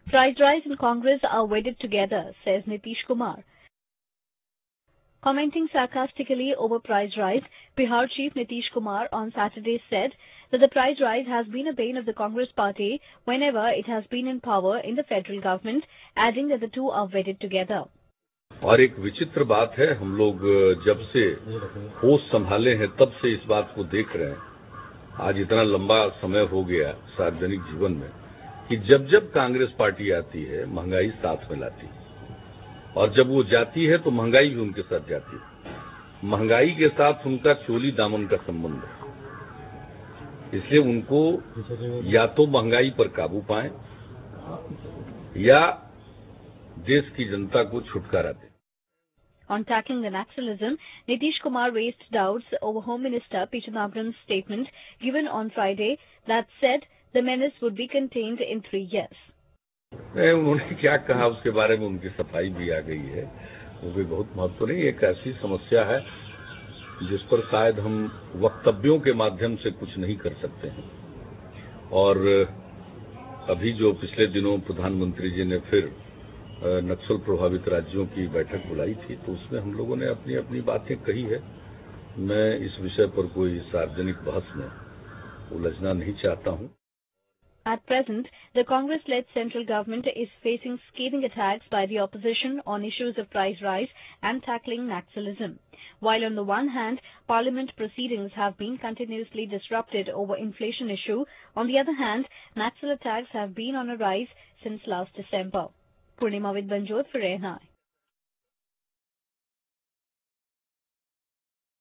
Fried rice and Congress are wedded together, says Nitish Kumar. Commenting sarcastically over price rise, Bihar Chief Nitish Kumar on Saturday said that the price rise has been a bane of the Congress party whenever it has been in power in the federal government, adding that the two are wedded together. और एक विचित्र बात है, हम लोग जब से होश संभाले हैं तब से इस बात को देख रहे हैं। आज इतना लंबा समय हो गया सार्वजनिक जीवन में कि जब जब कांग्रेस पार्टी आती है महंगाई साथ में लाती है, और जब वो जाती है तो महंगाई भी उनके साथ जाती है। महंगाई के साथ उनका चोली दामन का संबंध है, इसलिए उनको या तो महंगाई पर काबू पाएं या देश की जनता को छुटकारा दें। On tackling the Naxalism, Nitish Kumar raised doubts over Home Minister P. Chidambaram's statement given on Friday that said the menace would be contained in 3 years. उन्होंने क्या कहा उसके बारे में उनकी सफाई भी आ गई है, वो भी बहुत महत्वपूर्ण है। एक ऐसी समस्या है जिस पर शायद हम वक्तव्यों के माध्यम से कुछ नहीं कर सकते हैं, और अभी जो पिछले दिनों प्रधानमंत्री जी ने फिर नक्सल प्रभावित राज्यों की बैठक बुलाई थी, तो उसमें हम लोगों ने अपनी अपनी बातें कही है। मैं इस विषय पर कोई सार्वजनिक बहस में उलझना नहीं चाहता हूं। At present, the Congress-led central government is facing scathing attacks by the opposition on issues of price rise and tackling Naxalism. While on the one hand, Parliament proceedings have been continuously disrupted over inflation issue, on the other hand, Naxal attacks have been on a rise since last December. Purnima with Banjot for ANI.